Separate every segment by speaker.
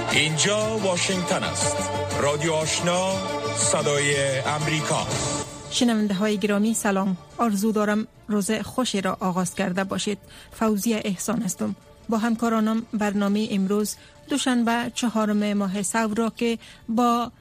Speaker 1: اینجا واشنگتن است. رادیو آشنا، صدای امریکا.
Speaker 2: شنونده های گرامی سلام. آرزو دارم روز خوشی را آغاز کرده باشید. فوزیه احسان هستم. با همکارانم برنامه امروز دوشنبه 4 ماه سور را که با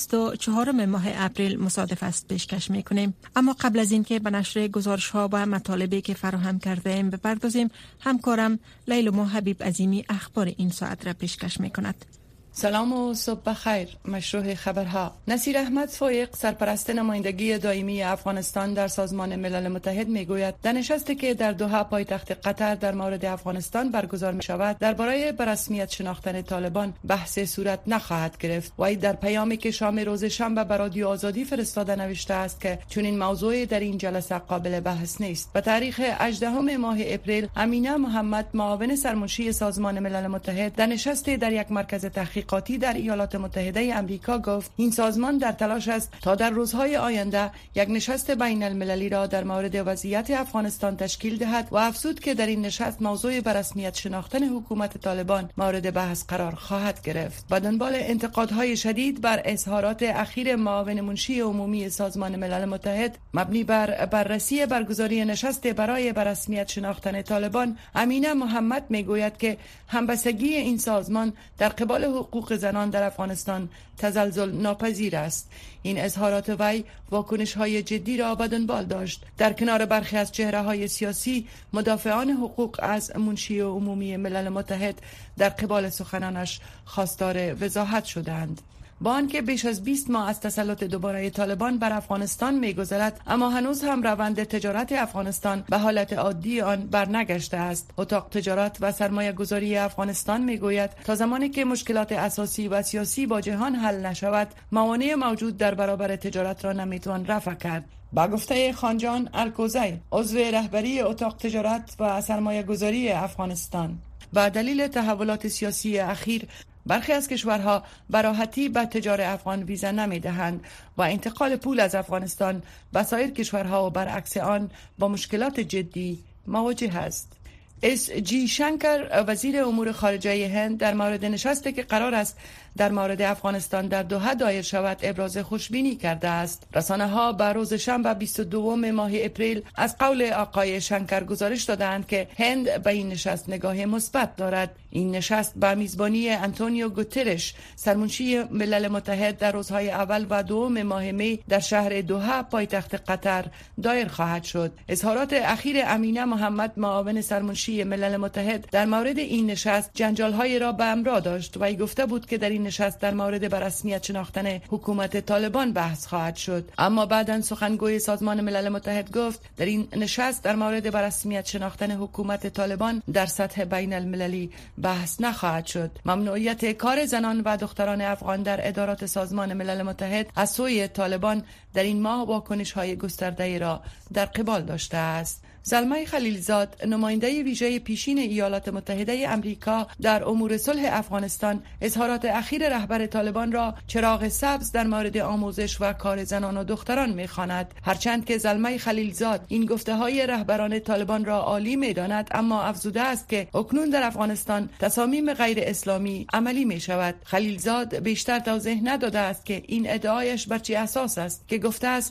Speaker 2: 24 ماه اپریل مصادف است پیشکش میکنیم. اما قبل از این که به نشر گزارش ها و مطالبی که فراهم کرده ایم بپردازیم، همکارم لیلما حبیب عظیمی اخبار این ساعت را پیشکش میکند.
Speaker 3: سلام و صبح بخیر. مشروع خبرها. نصیر احمد فایق، سرپرست نمایندگی دائمی افغانستان در سازمان ملل متحد میگوید در نشستی که در دوحه پایتخت قطر در مورد افغانستان برگزار می شود درباره به رسمیت شناختن طالبان بحث صورت نخواهد گرفت. وی در پیامی که شام روز شنبه به رادیو آزادی فرستاده نوشته است که چون این موضوع در این جلسه قابل بحث نیست. به تاریخ 18 ماه اپریل امینه محمد، معاون سرمنشی سازمان ملل متحد در نشستی در یک مرکز تحقیقاتی در ایالات متحده آمریکا گفت این سازمان در تلاش است تا در روزهای آینده یک نشست بین المللی را در مورد وضعیت افغانستان تشکیل دهد و افزود که در این نشست موضوع به رسمیت شناختن حکومت طالبان مورد بحث قرار خواهد گرفت. با دنبال انتقادهای شدید بر اظهارات اخیر معاون منشی عمومی سازمان ملل متحد مبنی بر بررسی برگزاری نشست برای به رسمیت شناختن طالبان، امینه محمد میگوید که همبستگی این سازمان در قبال حقوق زنان در افغانستان تزلزل ناپذیر است. این اظهارات وی واکنش‌های جدی را به دنبال داشت. در کنار برخی از چهره‌های سیاسی، مدافعان حقوق از منشی عمومی ملل متحد در قبال سخنانش خواستار وضاحت شدند. با آنکه بیش از 20 ماه از تسلط دوباره طالبان بر افغانستان می‌گذرد، اما هنوز هم روند تجارت افغانستان به حالت عادی آن برنگشته است. اتاق تجارت و سرمایه گذاری افغانستان میگوید تا زمانی که مشکلات اساسی و سیاسی با جهان حل نشود، موانع موجود در برابر تجارت را نمیتوان رفع کرد. با گفته خانجان الکوزی، عضو رهبری اتاق تجارت و سرمایه گذاری افغانستان، با دلیل تحولات سیاسی اخیر برخی از کشورها به راحتی به تجار افغان ویزا نمی‌دهند و انتقال پول از افغانستان به سایر کشورها و برعکس آن با مشکلات جدی مواجه است. اس جی شنکر، وزیر امور خارجه هند، در مورد نشستی که قرار است در مورد افغانستان در دوحه دایر شود ابراز خوشبینی کرده است. رسانه‌ها به روز شنبه 22 ماه اپریل از قول آقای شنکر گزارش دادند که هند به این نشست نگاه مثبت دارد. این نشست به میزبانی آنتونیو گوترش، سرمنشی ملل متحد، در روزهای اول و دوم ماه می در شهر دوحه پایتخت قطر دایر خواهد شد. اظهارات اخیر امینه محمد، معاون سرمنشی ملل متحد، در مورد این نشست جنجال‌های را به همراه داشت و گفته بود که در این نشست در مورد به رسمیت شناختن حکومت طالبان بحث خواهد شد. اما بعداً سخنگوی سازمان ملل متحد گفت در این نشست در مورد به رسمیت شناختن حکومت طالبان در سطح بین المللی بحث نخواهد شد. ممنوعیت کار زنان و دختران افغان در ادارات سازمان ملل متحد از سوی طالبان در این ماه واکنش‌های گسترده‌ای را در قبال داشته است. زلمه خلیلزاد، نماینده ویژه پیشین ایالات متحده آمریکا در امور صلح افغانستان، اظهارات اخیر رهبر طالبان را چراغ سبز در مورد آموزش و کار زنان و دختران می‌خواند. هرچند که زلمه خلیلزاد این گفته‌های رهبران طالبان را عالی می‌داند، اما افزوده است که اکنون در افغانستان تصامیم غیر اسلامی عملی می‌شود. خلیلزاد بیشتر توضیح نداده است که این ادعایش بر چه اساس است که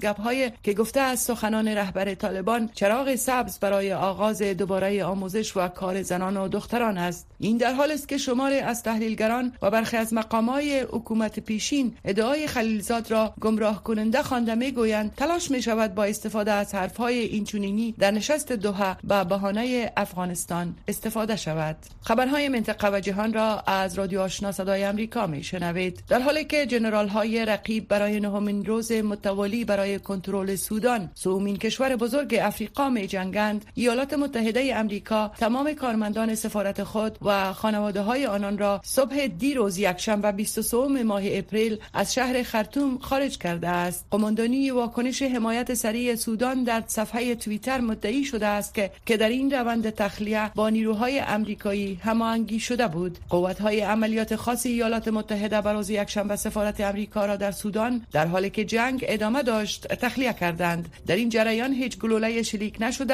Speaker 3: گفته است سخنان رهبر طالبان چراغ سبز برای آغاز دوباره آموزش و کار زنان و دختران است. این در حالی است که شماری از تحلیلگران و برخی از مقام‌های حکومت پیشین ادعای خلیلزاد را گمراه کننده خوانده می‌گویند تلاش می‌شود با استفاده از حرف‌های اینچنینی در نشست دوحه به بهانه افغانستان استفاده شود. خبرهای منطقه و جهان را از رادیو آشنا صدای آمریکا می‌شنوید. در حالی که ژنرال‌های رقیب برای نهمین روز متوالی برای کنترل سودان، سومین کشور بزرگ افریقا می‌جنگند، ایالات متحده آمریکا تمام کارمندان سفارت خود و خانواده‌های آنان را صبح دیروز یکشنبه 23 ماه اپریل از شهر خرطوم خارج کرده است. قماندانی واکنش حمایت سریع سودان در صفحه توییتر مدعی شده است که در این روند تخلیه با نیروهای آمریکایی هماهنگی شده بود. قوت‌های عملیات خاص ایالات متحده بر روز یکشنبه سفارت آمریکا را در سودان در حالی که جنگ ادامه داشت تخلیه کردند. در این جریان هیچ گلوله شلیک نشده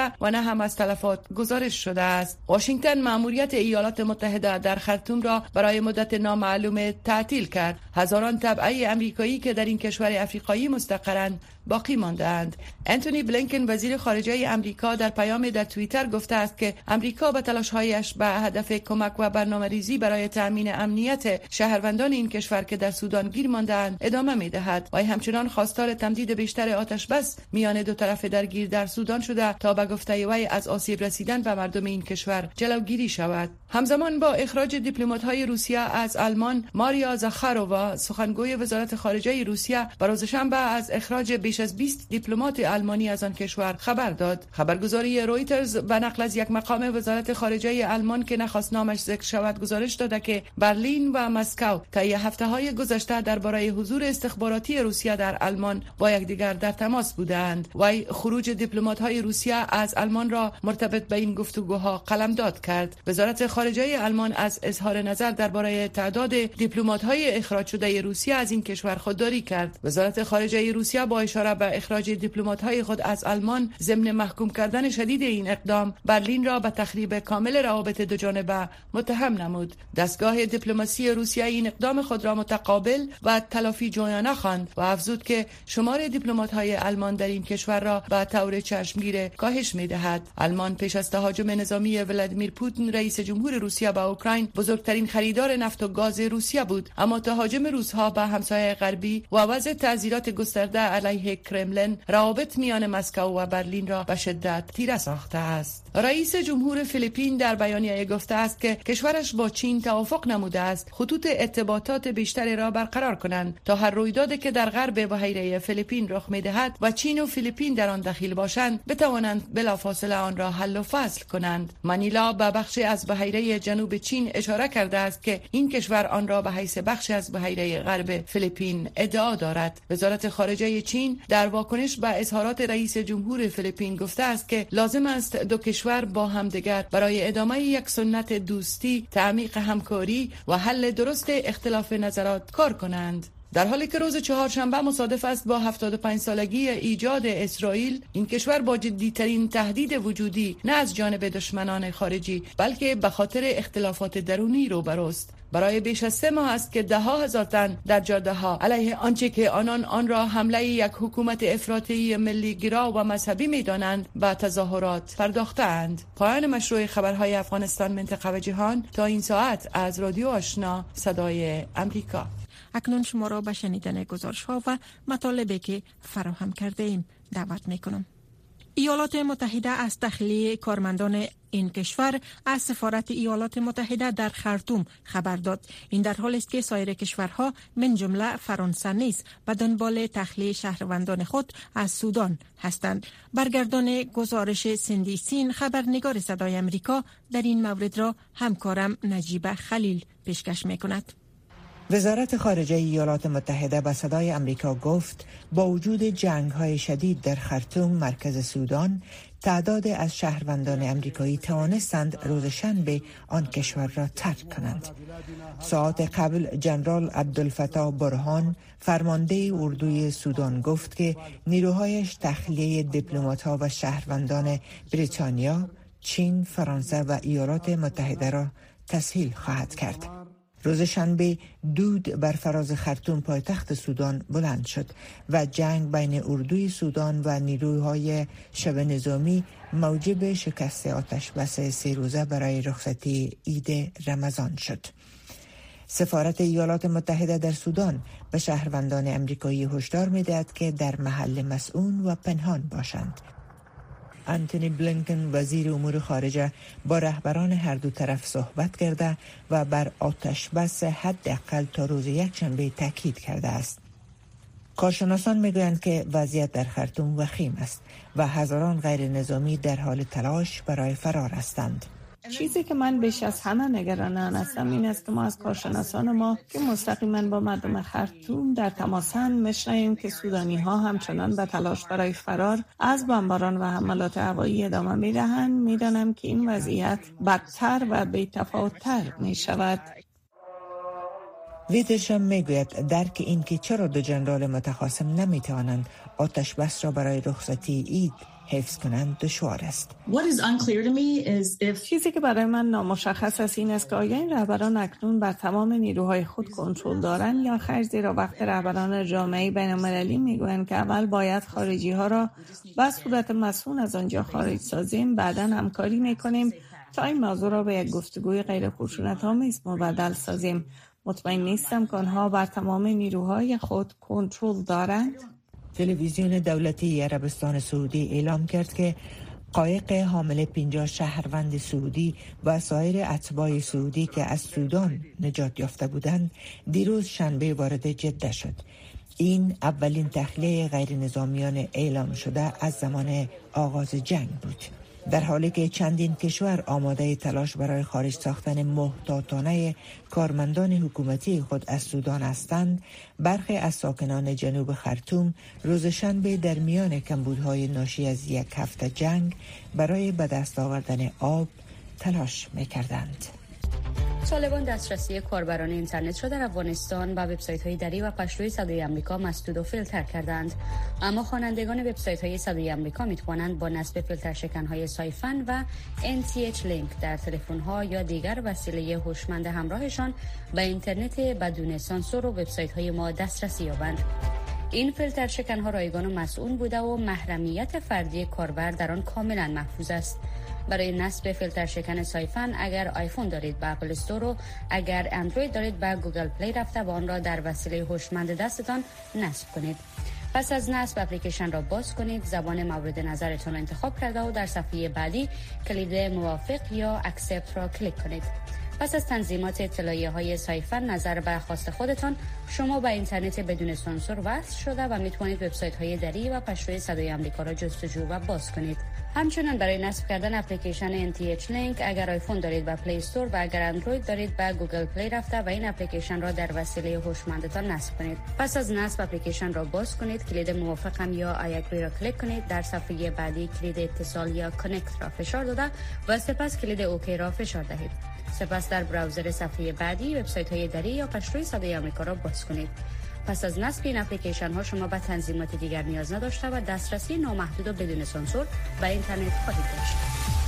Speaker 3: شده و نه هم از تلفات گزارش شده است. واشنگتن مأموریت ایالات متحده در خرطوم را برای مدت نامعلوم تعطیل کرد. هزاران تبعه آمریکایی که در این کشور افریقایی مستقرند باقی ماندند. انتونی بلینکن وزیر خارجه آمریکا در پیام در توییتر گفته است که آمریکا به تلاش‌هایش به هدف کمک و برنامه‌ریزی برای تأمین امنیت شهروندان این کشور که در سودان گیر مانده‌اند ادامه می‌دهد و همچنان خواستار تمدید بیشتر آتش بس میان دو طرف درگیر در سودان شده تا به گفته وی از آسیب رسیدن به مردم این کشور جلوگیری شود. همزمان با اخراج دیپلمات‌های روسیه از آلمان، ماریا زاخارووا سخنگوی وزارت خارجه روسیه روز شنبه از اخراج بیش از 20 دیپلمات آلمانی از آن کشور خبر داد. خبرگزاری رویترز به نقل از یک مقام وزارت خارجه آلمان که نخواست نامش ذکر شود گزارش داده که برلین و مسکو طی هفته‌های گذشته درباره حضور استخباراتی روسیه در آلمان با یکدیگر در تماس بودند. وی خروج دیپلمات‌های روسیه از آلمان را مرتبط به این گفتگوها قلمداد کرد. وزارت خارجه آلمان از اظهار نظر درباره تعداد دیپلمات‌های اخراج شده روسیه از این کشور خودداری کرد. وزارت خارجه روسیه با اشاره به اخراج دیپلمات‌های خود از آلمان ضمن محکوم کردن شدید این اقدام برلین را به تخریب کامل روابط دو جانبه متهم نمود. دستگاه دیپلماسی روسیه این اقدام خود را متقابل و تلافی جویانه خواند و افزود که شمار دیپلمات‌های آلمان در این کشور را به طور چشمگیر کاهش می‌دهد. آلمان پیش از تهاجم نظامی ولادیمیر پوتین رئیس جمهور روسیه به اوکراین بزرگترین خریدار نفت و گاز روسیه بود، اما تهاجم روس‌ها به همسایه غربی و وضع تعزیرات گسترده علیه کرملین روابط میان مسکو و برلین را به شدت تیره ساخته است. رئیس جمهور فیلیپین در بیانیه گفته است که کشورش با چین توافق نموده است خطوط ارتباطات بیشتری را برقرار کنند تا هر رویدادی که در غرب بحیره فیلیپین رخ می‌دهد و چین و فیلیپین در آن دخیل باشند بتوانند بلافاصله آن را حل و فصل کنند. منیلا به بخشی از بحیره جنوب چین اشاره کرده است که این کشور آن را به حیث بخشی از بحیره غرب فیلیپین ادعا دارد. وزارت خارجه چین در واکنش به اظهارات رئیس جمهور فیلیپین گفته است که لازم است دو کشور با همدیگر برای ادامه یک سنت دوستی، تعمیق همکاری و حل درست اختلاف نظرات کار کنند. در حالی که روز چهارشنبه مصادف است با 75 سالگی ایجاد اسرائیل، این کشور با جدیترین تهدید وجودی نه از جانب دشمنان خارجی بلکه به خاطر اختلافات درونی روبروست. برای بیش از 3 ماه است که ده ها هزار تن در جاده‌ها علیه آنچه که آنان آن را حمله یک حکومت افراطی ملی‌گرا و مذهبی می‌دانند به تظاهرات پرداختند. پایان مشروع خبرهای افغانستان منطقه و جهان تا این ساعت از رادیو آشنا صدای امریکا.
Speaker 2: اکنون شما را به شنیدن گزارش‌ها و مطالبی که فراهم کرده ایم دعوت می‌کنم. ایالات متحده از تخلیه کارمندان این کشور از سفارت ایالات متحده در خرطوم خبر داد. این در حالی است که سایر کشورها من جمله فرانسه نیز به دنبال تخلیه شهروندان خود از سودان هستند. برگردان گزارش سندی سین خبرنگار صدای امریکا در این مورد را همکارم نجیب خلیل پیشکش می‌کند.
Speaker 4: وزارت خارجه ایالات متحده به صدای امریکا گفت با وجود جنگ‌های شدید در خرطوم مرکز سودان، تعداد از شهروندان امریکایی توانستند روز شنبه آن کشور را ترک کنند. ساعات قبل جنرال عبدالفتاح برهان فرمانده اردوی سودان گفت که نیروهایش تخلیه دیپلمات‌ها و شهروندان بریتانیا، چین، فرانسه و ایالات متحده را تسهیل خواهد کرد. روز شنبه دود بر فراز خرطوم پایتخت سودان بلند شد و جنگ بین اردوی سودان و نیروهای شبه نظامی موجب شکست آتش بس 3 روزه برای رخصتی عید رمضان شد. سفارت ایالات متحده در سودان به شهروندان امریکایی هشدار می‌دهد که در محل مسئول و پنهان باشند. انتونی بلینکن وزیر امور خارجه با رهبران هر دو طرف صحبت کرده و بر آتش بس حداقل تا روز یکشنبه تاکید کرده است. کارشناسان میگویند که وضعیت در خرطوم وخیم است و هزاران غیر نظامی در حال تلاش برای فرار هستند.
Speaker 5: چیزی که من بیش از همه نگران آن هستم این است که ما از کارشناسان ما که مستقیما با مردم خرطوم در تماسند میشنویم که سودانی ها همچنان به تلاش برای فرار از بمباران و حملات هوایی ادامه میدهند. میدانم که این وضعیت بدتر و بی‌تفاوت‌تر می شود.
Speaker 4: ویدرشم میگوید درک این که چرا دو جنرال متخاصم نمیتوانند آتش بس را برای رخصتی عید حفظ کنند دشوار است.
Speaker 5: چیزی که برای من نامشخص است این است که آیا این رهبران اکنون بر تمام نیروهای خود کنترل دارند یا خیر، زیرا وقت رهبران جامعه بین‌المللی میگویند که اول باید خارجی ها را به صورت مسئول از آنجا خارج سازیم، بعداً همکاری میکنیم تا این موضوع را به یک گفتگوی غیر خشونت‌آمیز مبدل سازیم. مطمئن نیستم که آنها بر تمام نیروهای خود کنترل دارند.
Speaker 4: تلویزیون دولتی عربستان سعودی اعلام کرد که قایق حامل 50 شهروند سعودی و سایر اتباع سعودی که از سودان نجات یافته بودند دیروز شنبه وارد جده شد. این اولین تخلیه غیر نظامیان اعلام شده از زمان آغاز جنگ بود. در حالی که چندین کشور آماده تلاش برای خارج ساختن محتاطانه کارمندان حکومتی خود از سودان هستند، برخی از ساکنان جنوب خرطوم روز شنبه در میان کمبودهای ناشی از یک هفته جنگ برای به دست آوردن آب تلاش می‌کردند.
Speaker 6: طالبان دسترسی کاربران اینترنت را در افغانستان با وبسایت‌های دری و پشتوی صدای آمریکا مسدود و فیلتر کردند، اما خوانندگان وبسایت‌های صدای آمریکا می‌توانند با نصب فیلتر شکن‌های سایفن و NTH لینک در تلفن‌ها یا دیگر وسیله هوشمند همراهشان به اینترنت بدون سانسور و وبسایت‌های ما دسترسی یابند. این فیلتر شکن‌ها رایگان و مسئول بوده و محرمیت فردی کاربر در آن کاملا محفوظ است. برای نصب فیلتر شکن سایفن اگر آیفون دارید به اپل استور و اگر اندروید دارید به گوگل پلی رفته و آن را در وسیله هوشمند دستتان نصب کنید. پس از نصب اپلیکیشن را باز کنید، زبان مورد نظرتان را انتخاب کرده و در صفحه بعدی کلید موافق یا اکسپت را کلیک کنید. پس از تنظیمات اطلاعیه‌های سایفن نظر بر خواست خودتان، شما به اینترنت بدون سانسور وصل شده و میتوانید وبسایت‌های دری و پشتوی صدای آمریکا را جستجو و باز کنید. همچنین برای نصب کردن اپلیکیشن NTH لینک اگر آیفون دارید به پلی استور و اگر اندروید دارید به گوگل پلی رفته و این اپلیکیشن را در وسیله هوشمندتان نصب کنید. پس از نصب اپلیکیشن را باز کنید، کلید موافقم یا آیگری را کلیک کنید، در صفحه بعدی کلید اتصال یا کانکت را فشار داده و سپس کلید اوکی را فشار دهید. سپس در براوزر صفحه بعدی وبسایت‌های دری یا پشتوی صدای آمریکا را باز کنید. پس از نصب این اپلیکیشن ها شما به تنظیمات دیگر نیاز نداشته و دسترسی نامحدود و بدون سانسور به اینترنت خواهید داشت.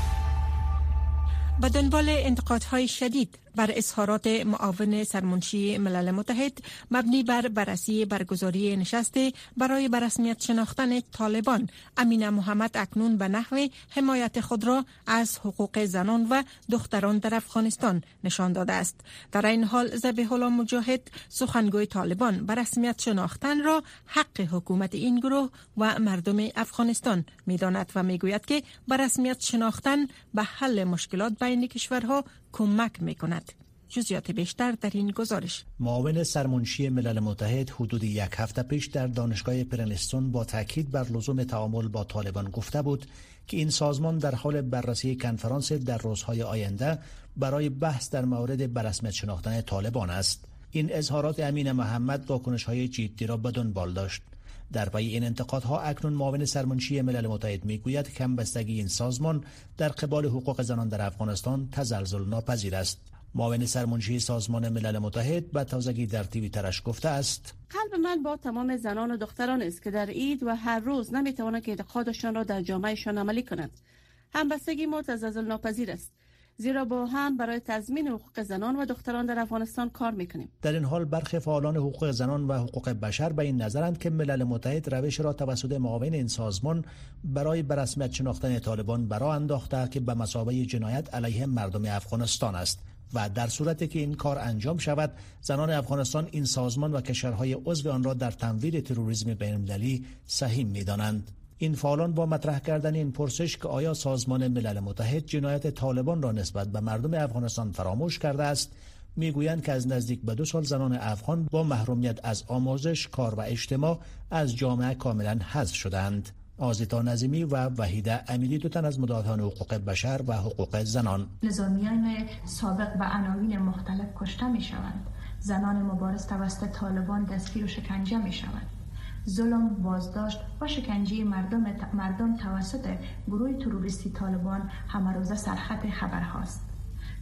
Speaker 2: به دنبال انتقادهای شدید بر اظهارات معاون سرمنشی ملل متحد مبنی بر بررسی برگزاری نشست برای به رسمیت شناختن طالبان، امینه محمد اکنون به نحو حمایت خود را از حقوق زنان و دختران در افغانستان نشان داده است. در این حال ذبیح الله مجاهد، سخنگوی طالبان، به رسمیت شناختن را حق حکومت این گروه و مردم افغانستان می‌داند و می‌گوید که به رسمیت شناختن به حل مشکلات بین کشورها کمک می‌کند. جزئیات بیشتر در این گزارش.
Speaker 7: معاون سرمنشی ملل متحد حدود یک هفته پیش در دانشگاه پرنستون با تاکید بر لزوم تعامل با طالبان گفته بود که این سازمان در حال بررسی کنفرانس در روزهای آینده برای بحث در مورد به رسمیت شناختن طالبان است. این اظهارات امینه محمد واکنش‌های جدی را به دنبال داشت. در پی این انتقادها اکنون معاون سرمنشی ملل متحد میگوید که همبستگی این سازمان در قبال حقوق زنان در افغانستان تزلزل ناپذیر است. معاون سرمنشی سازمان ملل متحد به تازگی در توییترش گفته است:
Speaker 8: قلب من با تمام زنان و دختران است که در عید و هر روز نمیتوانند که اعتقادشان را در جامعهشان عملی کنند. همبستگی ما تزلزل ناپذیر است، زیرا با هم برای تضمین حقوق زنان و دختران در افغانستان کار میکنیم.
Speaker 7: در این حال برخی فعالان حقوق زنان و حقوق بشر به این نظرند که ملل متحد روش را توسط معاون این سازمان برای به رسمیت شناختن طالبان برآ انداخته که به مثابه جنایت علیه مردم افغانستان است و در صورتی که این کار انجام شود، زنان افغانستان این سازمان و کشورهای عضو آن را در تمویل تروریسم بین‌المللی سهیم می‌دانند. این فعالان با مطرح کردن این پرسش که آیا سازمان ملل متحد جنایت طالبان را نسبت به مردم افغانستان فراموش کرده است، میگویند که از نزدیک به 2 سال زنان افغان با محرومیت از آموزش، کار و اجتماع از جامعه کاملا حذف شدند. آزیتا نظیمی و وحیده امیری، 2 تن از مدافعان حقوق بشر و حقوق زنان.
Speaker 9: نظامیان سابق و عناوین مختلف کشته می شوند. زنان مبارز توسط طالبان دستگیر و شکنجه می شوند. ظلم، بازداشت و شکنجه مردم توسط گروه تروریستی طالبان همه روزه سرخط خبر هاست.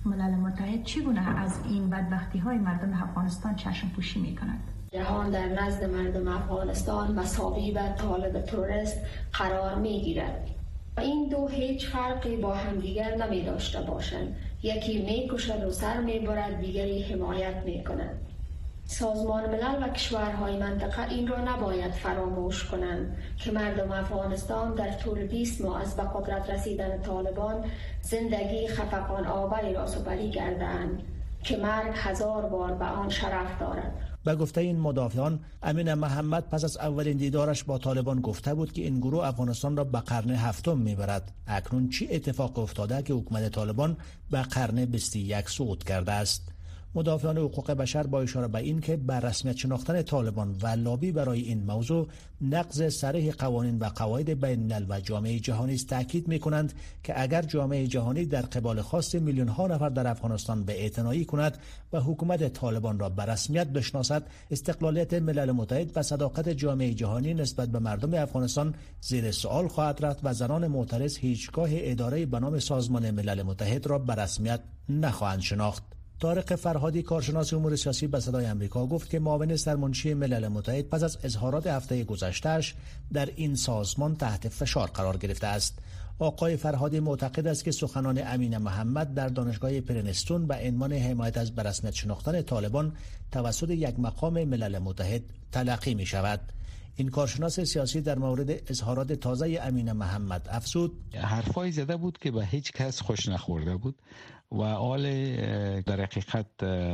Speaker 9: ملل متحد چگونه از این بدبختی های مردم افغانستان چشم پوشی می کند؟
Speaker 10: جهان در نزد مردم افغانستان مساوی و طالب تروریست قرار می گیرد. این دو هیچ فرقی با همدیگر نمی داشته باشند. یکی می کشد و سر می برد، دیگری حمایت می کند. سازمان ملل و کشورهای منطقه این را نباید فراموش کنند که مردم افغانستان در طول 20 ماه از به قدرت رسیدن طالبان زندگی خفقان آوری را سپری کردند که مرگ 1000 بار به آن شرف دارد.
Speaker 7: به گفته این مدافعان، امین محمد پس از اولین دیدارش با طالبان گفته بود که این گروه افغانستان را به قرن 7 میبرد. اکنون چی اتفاق افتاده که حکومت طالبان به قرن 21 صعود کرده است؟ مدافعان حقوق بشر با اشاره به این که بر رسمیت شناختن طالبان و لابی برای این موضوع نقض صریح قوانین و قواعد بین الملل و جامعه جهانی است تاکید می‌کنند که اگر جامعه جهانی در قبال خواست میلیون ها نفر در افغانستان به اعتنایی کند و حکومت طالبان را به رسمیت بشناسد، استقلالیت ملل متحد و صداقت جامعه جهانی نسبت به مردم افغانستان زیر سوال خواهد رفت و زنان معترض هیچگاه اداره به نام سازمان ملل متحد را به رسمیت نخواهند شناخت. طارق فرهادی، کارشناس امور سیاسی به صدای آمریکا، گفت که معاون سرمنشی ملل متحد پس از اظهارات هفته گذشته‌اش در این سازمان تحت فشار قرار گرفته است. آقای فرهادی معتقد است که سخنان امین محمد در دانشگاه پرینستون به عنوان حمایت از به رسمیت شناختن طالبان توسط یک مقام ملل متحد تلقی می شود. این کارشناس سیاسی در مورد اظهارات تازه امین محمد افزود:
Speaker 11: حرفای زده بود که به هیچ کس خوش نخورده بود و حال در حقیقت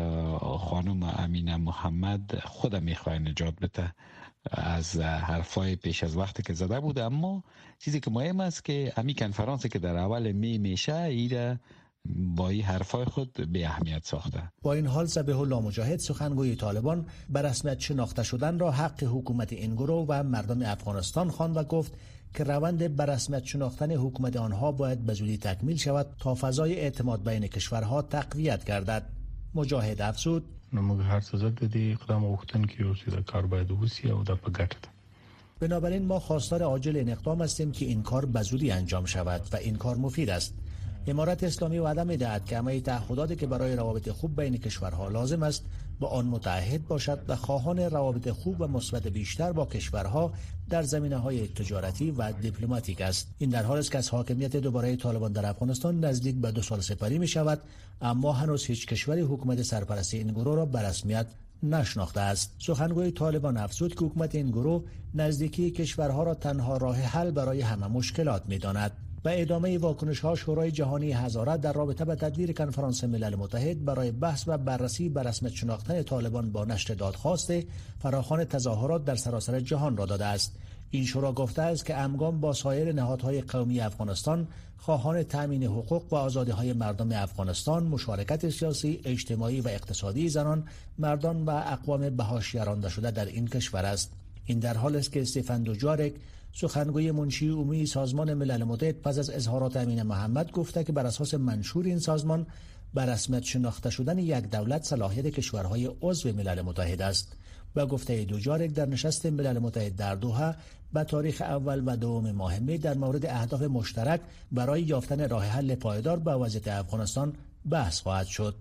Speaker 11: خانم امینه محمد خود میخواه نجات بده از حرفای پیش از وقتی که زده بود. اما چیزی که مهم است که امی کنفرانسی که در اول می میشه ایره با این حرفای خود به اهمیت ساخته.
Speaker 7: با این حال ذبیح الله مجاهد، سخنگوی طالبان، به رسمیت شناخته شدن را حق حکومت این گروه و مردم افغانستان خواند و گفت که روند به رسمیت شناختن حکومت آنها باید به زودی تکمیل شود تا فضای اعتماد بین کشورها تقویت گردد. مجاهد افزود:
Speaker 12: موږ هر څه زده دي اقدام غوښتن کې او چې کار باید وشي او د په ګټه ده.
Speaker 7: بنابراین ما خواستار عاجل این اقدام هستیم که این کار به زودی انجام شود و این کار مفید است. امارت اسلامی وعده می‌دهد که همه تعهداتی که برای روابط خوب بین کشورها لازم است با آن متعهد باشد و خواهان روابط خوب و مثبت بیشتر با کشورها در زمینه‌های تجارتی و دیپلماتیک است. این در حالی است که از حاکمیت دوباره طالبان در افغانستان نزدیک به 2 سال سپری می‌شود، اما هنوز هیچ کشوری حکومت سرپرستی این گروه را به رسمیت نشناخته است. سخنگوی طالبان افزود که حکومت این گروه نزدیکی کشورها را تنها راه حل برای همه مشکلات می‌داند. و ادامه واکنش‌ها، شورای جهانی حضارت در رابطه با تدویر کنفرانس ملل متحد برای بحث و بررسی به رسمیت شناختن طالبان با نشر دادخواست فراخوان تظاهرات در سراسر جهان را داده است. این شورا گفته است که همگام با سایر نهادهای قومی افغانستان خواهان تأمین حقوق و آزادی‌های مردم افغانستان، مشارکت سیاسی، اجتماعی و اقتصادی زنان، مردان و اقوام به حاشیه رانده شده در این کشور است. این در حالی است که استفان دوجارک، سخنگوی منشی عمومی سازمان ملل متحد، پس از اظهارات امین محمد گفته که بر اساس منشور این سازمان به رسمیت شناخته شدن یک دولت صلاحیت کشورهای عضو ملل متحد است. با گفته دوجارک در نشست ملل متحد در دوحه به تاریخ اول و دوم ماه می در مورد اهداف مشترک برای یافتن راه حل پایدار به وضعیت افغانستان بحث خواهد شد.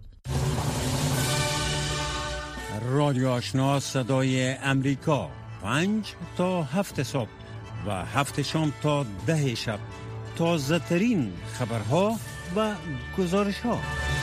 Speaker 13: رادیو آشنا صدای امریکا، 5 تا 7 صبح و 7 شام تا 10 شب، تازه ترین خبرها و گزارش‌ها.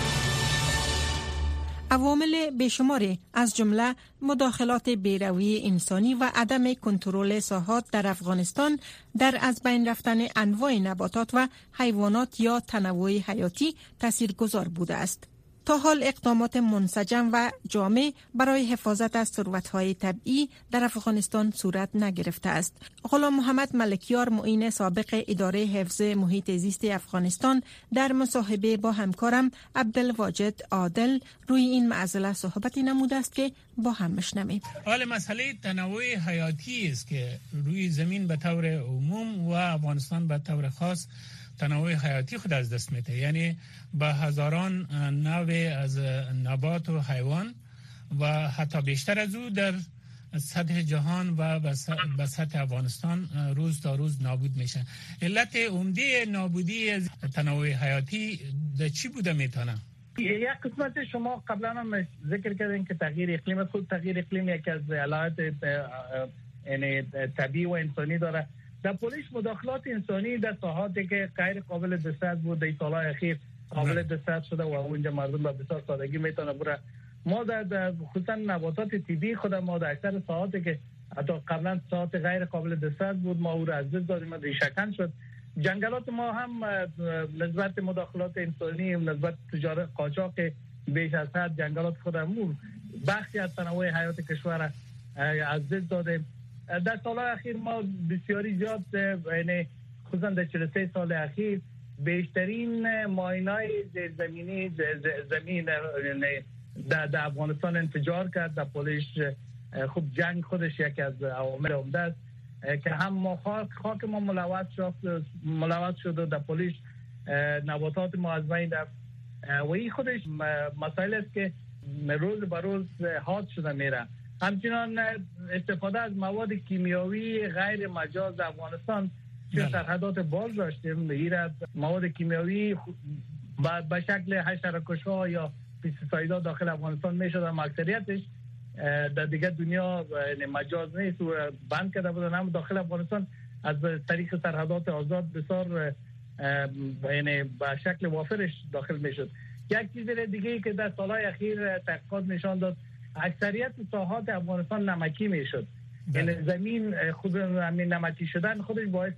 Speaker 2: عوامل بیشماری از جمله مداخلات بیروی انسانی و عدم کنترل ساحات در افغانستان در از بین رفتن انواع نباتات و حیوانات یا تنوع حیاتی تاثیرگذار بوده است. تا حال اقدامات منسجم و جامع برای حفاظت از ثروت‌های طبیعی در افغانستان صورت نگرفته است. غلام محمد ملکیار، معین سابق اداره حفظ محیط زیست افغانستان، در مصاحبه با همکارم عبدالواجد عادل روی این معضله صحبتی نموده است که با هم بشنویم.
Speaker 14: حال مسئله تنوع حیاتی است که روی زمین به طور عموم و افغانستان به طور خاص تنوع حیاتی خود از دست میده، یعنی با هزاران نوع از نبات و حیوان و حتی بیشتر از او در سطح جهان و به سطح افغانستان روز تا روز نابود میشن. علت عمده نابودی تنوع حیاتی در چی بوده میتونه؟
Speaker 15: یک قسمت شما قبلا هم ذکر کردین که تغییر اقلیم، تغییر اقلیم یکی از علایت یعنی طبیعی و انسانی داره. در پولیس مداخلات انسانی در ساحاتی که غیر قابل دسترس بود در سالهای اخیر قابل دسترس شده و اونجا مردم به بسیار سادگی میتونه بره. ما در خصوصا نباتات طبیعی خود ما در اکثر ساحاتی که حتی قبلا ساحات غیر قابل دسترس بود ما او را از دست دادیم، ریشه‌کن شد. جنگلات ما هم نسبت مداخلات انسانی و نسبت تجارت قاچاق بیش از حد جنگلات خودمون بخشی از تنوع حیات کشور از دست دادیم. در سالهای اخیر ما بسیاری زیاد یعنی خصوصا در 43 سال اخیر بیشترین ماینای زمینی زمین در افغانستان انفجار کرد. در پولیس خوب جنگ خودش یکی از عوامل عمده است که هم ما خاک ما ملوث شد و در پولیس نباتات ما از بین رفت و این خودش مسائل است که روز به روز حاد شده میره. همچنان استفاده از مواد کیمیاوی غیر مجاز افغانستان چه سرحدات باز داشتیم، ایراد مواد کیمیاوی به شکل حشره‌کش‌ها یا پستیسایدها داخل افغانستان میشد، اما اکثریتش در دیگه دنیا مجاز نیست و بند کرده بودن، هم داخل افغانستان از طریق سرحدات آزاد بسیار یعنی به شکل وافرش داخل میشد. یک چیز دیگه ای که در سالهای اخیر تحقیقات نشان داد اکثریت ساحات افغانستان نمکی میشد. یعنی زمین خود همین نمکی شدن خودش باعث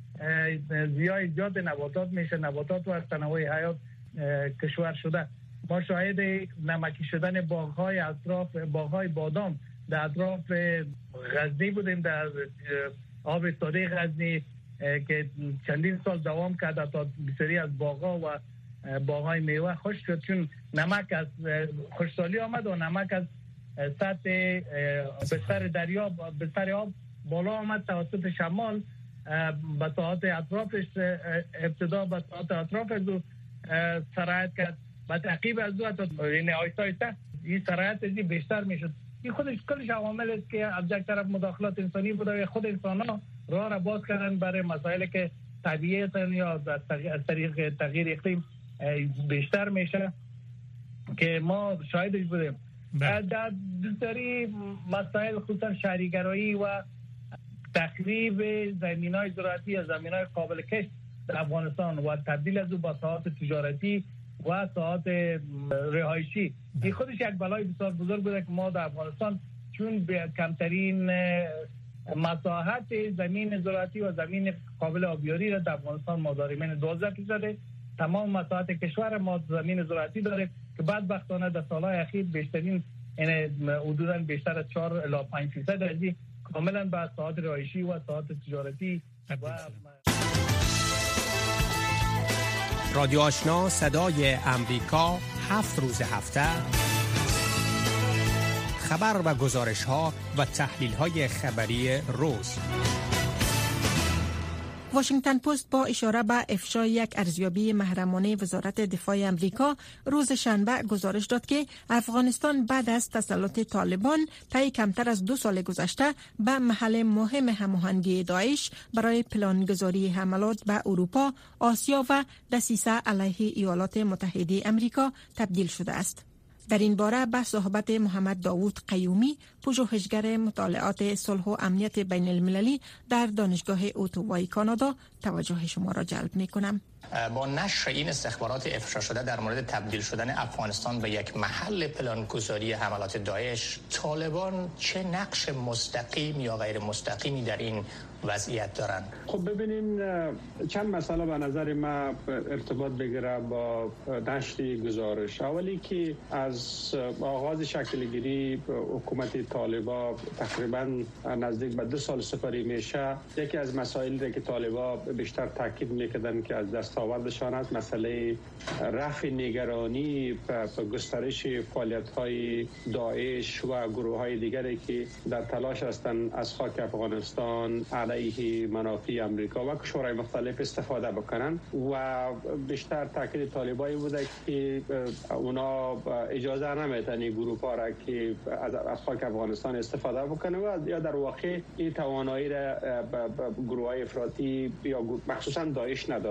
Speaker 15: زیای ایجاد نباتات میشه، نباتات و از تنوع حیات کشور شده. ما شاهد نمکی شدن باغ‌های اطراف باغ‌های بادام در اطراف غزنی بودیم، در آب ساده غزنی که چندین سال دوام کرد تا بسیاری از باغ‌ها و باغ‌های میوه خشک شد چون نمک از خشکسالی آمد و نمک از سطح بستر دریا بستر آب بالا آمد توسط شمال به ساحات اطرافش ابتدا به ساحات اطراف از سرایت کرد. با تعقیب از دو تا یعنی آیسته آیسته این سرایت ازی بیشتر میشد. این خودش کلش عوامل است که از یک طرف مداخلات انسانی بوده و خود انسان‌ها راه را باز کردن برای مسائلی که طبیعی یا از طریق تغییر اقلیم بیشتر میشه که ما شاهدش بودیم. در دوسری مسائل خصوصا شهریگرایی و تخریب زمین‌های زراعتی یا زمین‌های قابل کشت در افغانستان و تبدیل از او به ساحات تجارتی و ساحات رهایشی، این خودش یک بلای بسیار بزرگ بوده که ما در افغانستان چون به کمترین مساحت زمین زراعتی و زمین قابل آبیاری را در افغانستان ما داریم، یعنی 12% تمام مساحت کشور ما زمین زراعتی داره که بدبختانه در سالهای اخیر بیشترین یعنی حدوداً بیشتر از 4 الی 5% از این کاملا به ساحات رهایشی و ساحات تجارتی و
Speaker 16: رادیو آشنا صدای امریکا 7 روز هفته خبر و گزارش ها و تحلیل های خبری روز.
Speaker 2: واشنگتن پست با اشاره به افشای یک ارزیابی محرمانه وزارت دفاع امریکا روز شنبه گزارش داد که افغانستان بعد از تسلط طالبان طی کمتر از 2 سال گذشته به محل مهم هماهنگی داعش برای پلانگذاری حملات به اروپا، آسیا و دسیسه علیه ایالات متحده امریکا تبدیل شده است. در این باره به صحبت محمد داوود قیومی، پژوهشگر مطالعات صلح و امنیت بین المللی در دانشگاه اوتوای کانادا توجه شما را جلب می کنم.
Speaker 17: با نشر این استخبارات افشا شده در مورد تبدیل شدن افغانستان به یک محل پلانگذاری حملات داعش، طالبان چه نقش مستقیم یا غیر مستقیمی در این وضعیت دارند؟
Speaker 18: خب ببینیم چند مسئله به نظر ما ارتباط بگیره با نشر گزارش. اولی که از آغاز شکلگیری حکومت طالبان تقریبا نزدیک به 2 سال سپری میشه، یکی از مسائلی که طالبان بیشتر تاکید میکردن که از دستاوردشان است مسئله رفع نگرانی به گسترش فعالیت‌های داعش و گروه‌های دیگری که در تلاش هستند از خاک افغانستان علیه منافع امریکا و کشورهای مختلف استفاده بکنن و بیشتر تاکید طالبانی بوده که اونا اجازه نمیدن این گروه‌ها را که از خاک افغانستان استفاده بکنه و یا در واقع این توانایی را گروه‌های افراطی یا مخصوصا داعش نداره.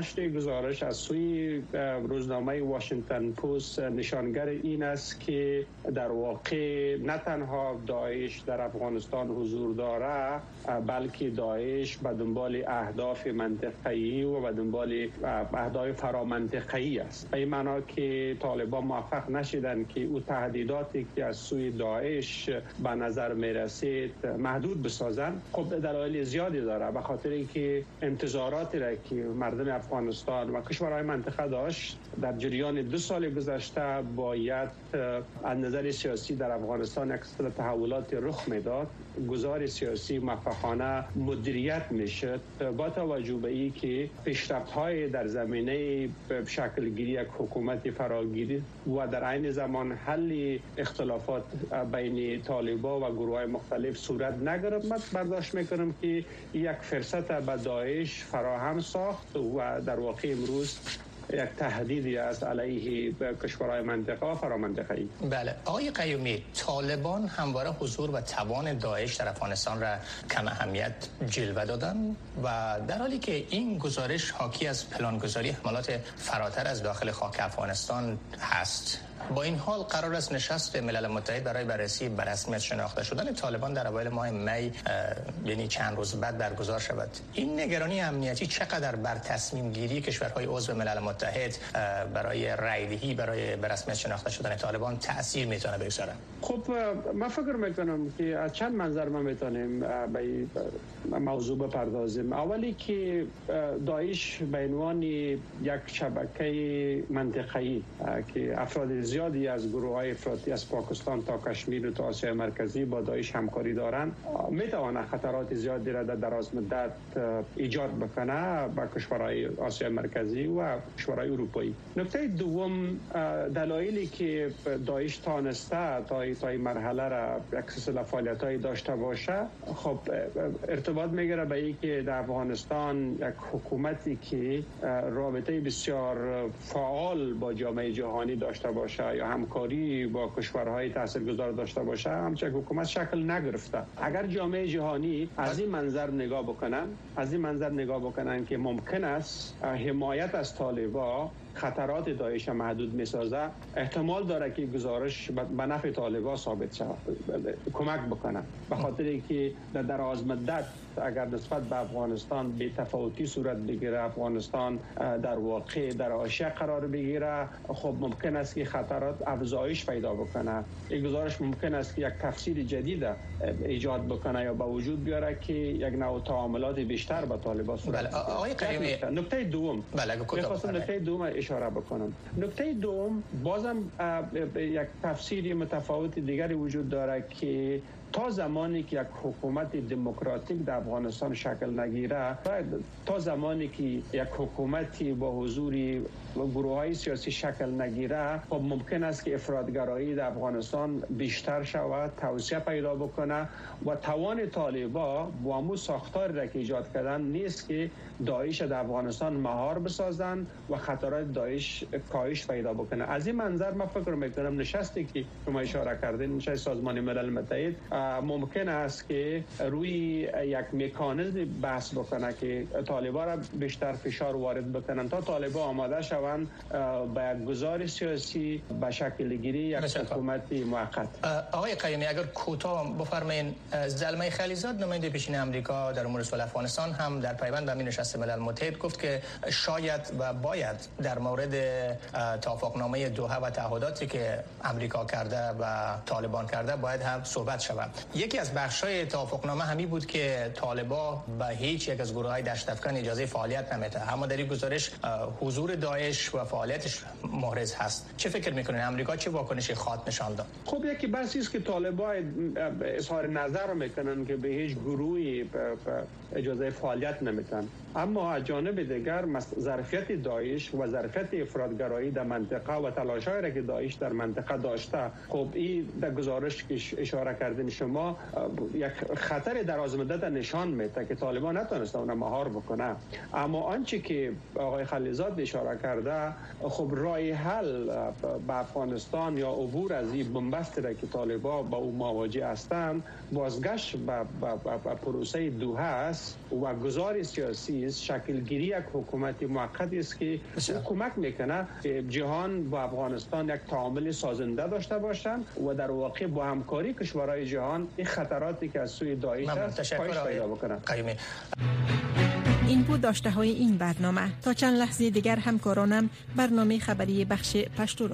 Speaker 18: نشر گزارش از سوی روزنامه واشنگتن پست نشانگر این است که در واقع نه تنها داعش در افغانستان حضور داره، بلکه داعش به دنبال اهداف منطقه‌ای و به دنبال اهداف فرامنطقه‌ای است. به این معنا که طالبان موفق نشدند که او تهدیداتی که از سوی داعش به نظر میرسید محدود بسازند. خب دلایل زیادی داره، به خاطر اینکه انتظاراتی را که مردم افغانستان و کشورهای منطقه داشت در جریان 2 سال گذشته باید از نظر سیاسی در افغانستان یک سلسله تحولات رخ میداد، گزار سیاسی موفقانه مدیریت میشد، با توجه به این که پیشرفت‌های در زمینه شکل گیری یک حکومت فراگیری و در عین زمان حل اختلافات بین طالبان و گروه‌های مختلف صورت نگرفت. من برداشت میکنم که یک فرصت به داعش فراهم ساخت و در واقع امروز یک تهدیدی است علیه کشورهای منطقه و فرامنطقه‌ای.
Speaker 17: بله آقای قیومی، طالبان همواره حضور و توان داعش در افغانستان را کم اهمیت جلوه دادن و در حالی که این گزارش حاکی از پلانگذاری حملات فراتر از داخل خاک افغانستان هست، با این حال قرار است نشست ملل متحد برای بررسی به رسمیت شناخته شدن طالبان در اوایل ماه می، یعنی چند روز بعد برگزار شود. این نگرانی امنیتی چقدر بر تصمیم گیری کشورهای عضو ملل متحد برای رایدهی برای به رسمیت شناخته شدن طالبان تأثیر میتونه بگذاره؟
Speaker 18: خب من فکر میکنم که از چند منظر ما میتونیم به این موضوع بپردازیم. اولی که داعش به عنوان یک شبکه منطقه‌ای که افراد زیادی از گروه‌های افراطی از پاکستان تا کشمیر و تا آسیا مرکزی با داعش همکاری دارند، میتونه خطرات زیادی را در دراز مدت ایجاد بکنه با کشورهای آسیا مرکزی و کشورهای اروپایی. نکته دوم، دلایلی که داعش تانسته تا این مرحله را یک سلسله فعالیت‌های داشته باشه، خب ارتباط میگیره به اینکه در افغانستان یک حکومتی که رابطه بسیار فعال با جامعه جهانی داشته باشه یا همکاری با کشورهای تاثیرگذار داشته باشه، همچنین حکومت شکل نگرفته. اگر جامعه جهانی از این منظر نگاه بکنن که ممکن است حمایت از طالبان خطرات داعش محدود میسازه، احتمال داره که گزارش به نفع طالبان ثابت شود، کمک بکنه. به خاطر اینکه در دراز مدت اگر نسبت به افغانستان بی تفاوتی صورت بگیره، افغانستان در واقع در حاشیه قرار بگیره، خب ممکن است که خطرات افزایش پیدا بکنه. این گزارش ممکن است که یک تفسیر جدید ایجاد بکنه یا به وجود بیاره که یک نوع تعاملات بیشتر با طالبان صورت بگیره.
Speaker 17: آقای قیومی،
Speaker 18: نکته دوم، نکته دوم اشاره بکنم. نکته دوم، بازم یک تفسیری متفاوت دیگری وجود داره که تا زمانی که یک حکومت دموکراتیک در افغانستان شکل نگیره، تا زمانی که یک حکومتی با حضور گروه‌های سیاسی شکل نگیره، خب ممکن است که افراطگرایی در افغانستان بیشتر شود، توسعه پیدا بکنه و توان طالبان با همون ساختاری را که ایجاد کردن نیست که داعش در افغانستان مهار بسازن و خطرات داعش کاهش پیدا بکنه. از این منظر من فکر میکنم نشستی که شما اشاره کردین، نشست سازمان ملل متحد، ممکن است که روی یک مکانیزم بحث بکنه که طالبان را بیشتر فشار وارد بکنن تا طالبان آماده شوند به یک گزار سیاسی به شکل گیری یک حکومت موقت.
Speaker 17: آقای قیومی، اگر کوتاه بفرمایید، زلمه خلیزاد نماینده پیشین آمریکا در امور صلح افغانستان هم در پیوند به همین نشست ملل متحد گفت که شاید و باید در مورد توافقنامه دوحه و تعهداتی که آمریکا کرده و طالبان کرده باید هم صحبت شود. یکی از بخش‌های توافقنامه همی بود که طالبان به هیچ یک از گروه‌های دشت افکن اجازه فعالیت نمیده، اما در این گزارش حضور داعش و فعالیتش محرز هست. چه فکر میکنین آمریکا چه واکنشی خواهد نشان داد؟
Speaker 18: خب یکی بحثی است که طالبان اظهار نظر میکنن که به هیچ گروهی اجازه فعالیت نمیدن، اما از جانب دیگر ظرفیت داعش و ظرفیت افراطگرایی در منطقه و تلاش‌هایی را که داعش در منطقه داشته، خب این در گزارش که اشاره کردین شما یک خطر درازمدت نشان میده که طالبان نتونسته اون مهار بکنه. اما آنچه که آقای خلیزاد اشاره کرده، خب راه حل به افغانستان یا عبور از این بنبستی را که طالبان با او مواجه هستند، بازگشت به پروسه دوحه است و گزار سیاسی نیز شکل گیری یک حکومت موقت است که کمک میکنه جهان با افغانستان یک تعامل سازنده داشته باشند و در واقع با همکاری کشورهای جهان این خطراتی که از سوی داعش است کاهش پیدا بکنند.
Speaker 2: این بود داشته های این برنامه. تا چند لحظه دیگر همکارانم برنامه خبری بخش پشتو